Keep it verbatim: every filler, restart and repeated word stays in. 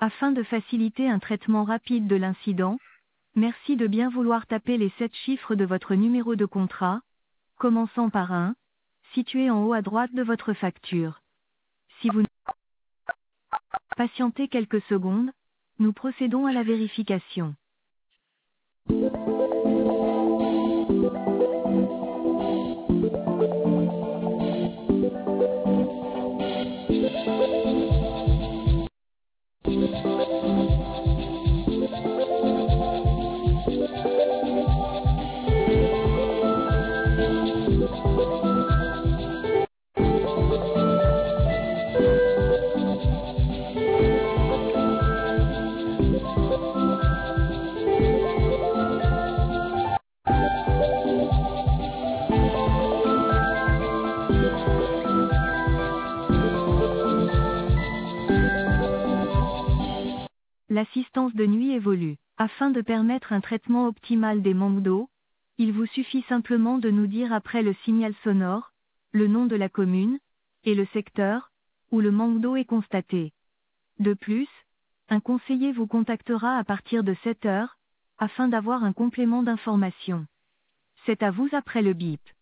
Afin de faciliter un traitement rapide de l'incident, merci de bien vouloir taper les sept chiffres de votre numéro de contrat, commençant par un, situé en haut à droite de votre facture. Si vous patientez quelques secondes, nous procédons à la vérification. L'assistance de nuit évolue. Afin de permettre un traitement optimal des manques d'eau, il vous suffit simplement de nous dire après le signal sonore, le nom de la commune, et le secteur, où le manque d'eau est constaté. De plus, un conseiller vous contactera à partir de sept heures, afin d'avoir un complément d'information. C'est à vous après le bip.